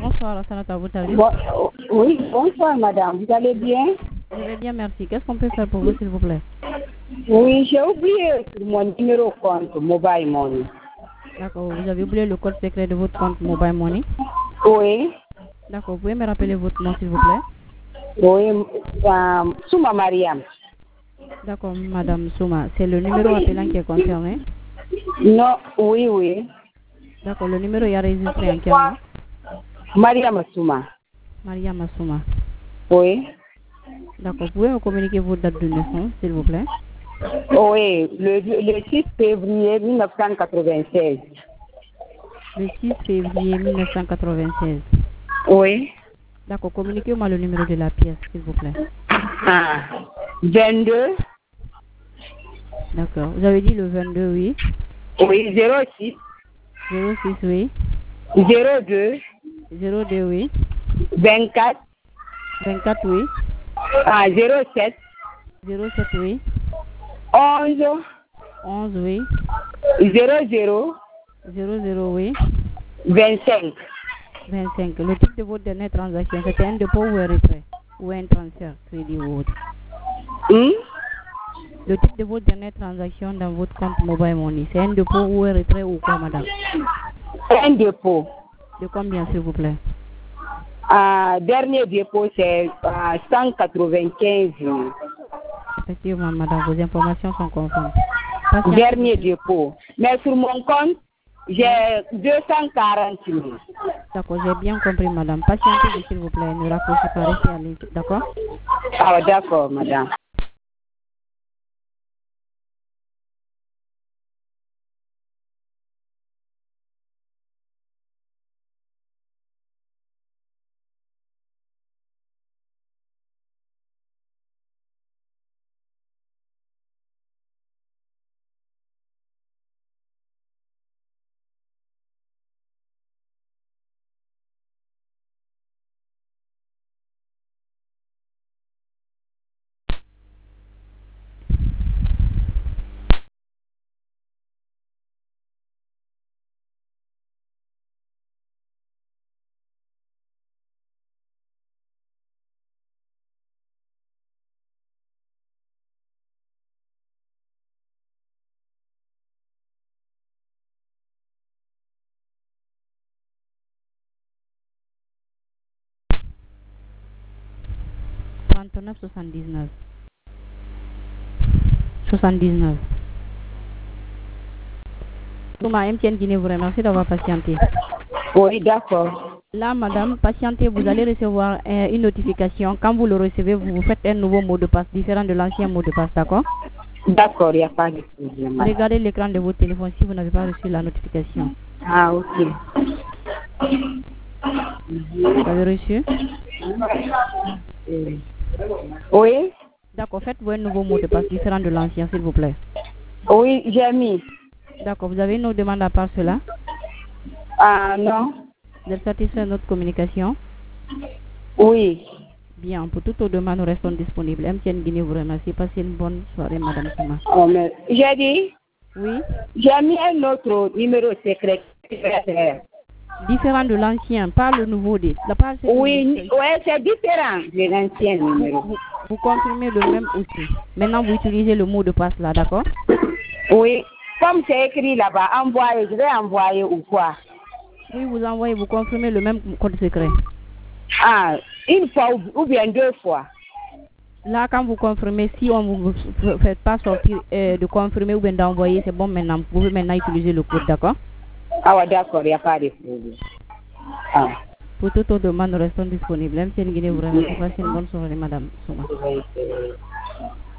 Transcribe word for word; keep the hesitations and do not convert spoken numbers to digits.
Bonsoir, Sanata Boutali. Bon, oui, bonsoir madame, vous allez bien? Je vais bien, merci. Qu'est-ce qu'on peut faire pour vous, s'il vous plaît? Oui, j'ai oublié mon numéro de compte Mobile Money. D'accord, vous avez oublié le code secret de votre compte Mobile Money? Oui. D'accord, vous pouvez me rappeler votre nom, s'il vous plaît? Oui, euh, Souma Mariam. D'accord, madame Souma. C'est le numéro appelant qui est concerné? Non, oui, oui. D'accord, le numéro est enregistré en quel nom? Mariam Souma. Mariam Souma. Oui. D'accord, vous pouvez me communiquer votre date de naissance, s'il vous plaît? Oui, le, le six février mille neuf cent quatre-vingt-seize. Le six février mille neuf cent quatre-vingt-seize. Oui. D'accord, communiquez-moi le numéro de la pièce, s'il vous plaît. Ah, vingt-deux. D'accord, vous avez dit le vingt-deux, oui. Oui, zéro six. zéro six, oui. zéro deux. zéro deux, oui. vingt-quatre. vingt-quatre, oui. Ah, zéro sept. zéro sept, oui. onze. onze, oui. zéro zéro. zéro zéro, oui. vingt-cinq. vingt-cinq. Le type de votre dernière transaction, c'était un dépôt ou un retrait? Ou un transfert, crédit ou autre? Hmm? Le type de votre dernière transaction dans votre compte Mobile Money, c'est un dépôt ou un retrait ou quoi, madame? Un dépôt. De combien, s'il vous plaît? Ah, dernier dépôt, c'est ah, cent quatre-vingt-quinze. Effectivement, madame, vos informations sont conformes. Patientez, Dernier dépôt. Mais sur mon compte, j'ai deux cent quarante mille. d'accord, j'ai bien compris, madame. Patientez, s'il vous plaît, ne raccrochez pas, restez à l'aise, d'accord? Ah, d'accord, madame. trente-neuf soixante-dix-neuf. soixante-dix-neuf. Thomas M T N Guinée vous remercie d'avoir patienté. Oui, d'accord. Là, madame, patientez, vous allez recevoir euh, une notification. Quand vous le recevez, vous, vous faites un nouveau mot de passe différent de l'ancien mot de passe, d'accord? D'accord, il n'y a pas de problème. Regardez l'écran de votre téléphone si vous n'avez pas reçu la notification. Ah, ok. Vous avez reçu? Oui? D'accord, faites-vous un nouveau mot de passe différent de l'ancien, s'il vous plaît. Oui, j'ai mis. D'accord, vous avez une autre demande à part cela? Ah, non? Vous êtes satisfait de notre communication? Oui. Bien, pour toutes vos demandes, nous restons disponibles. M T N Guinée vous remercie. Passez une bonne soirée, madame Souma. Oh, mais j'ai dit? Oui? J'ai mis un autre numéro secret. Différent de l'ancien, pas le nouveau. De, la page, Oui, ouais, c'est différent de l'ancien numéro. Vous, vous, vous confirmez le même outil. Maintenant, vous utilisez le mot de passe là, d'accord? Oui, comme c'est écrit là-bas, envoyez, je vais envoyer ou quoi? Oui, vous envoyez, vous confirmez le même code secret. Ah, une fois ou, ou bien deux fois. Là, quand vous confirmez, si on ne vous fait pas sortir euh, de confirmer ou bien d'envoyer, c'est bon maintenant. Vous pouvez maintenant utiliser le code, d'accord? Ah ouais, d'accord, il n'y a pas de problème. Ah. Pour toute autre demande, nous restons disponibles. M T N Guinée vous remercie. Passez une bonne soirée, madame Souma.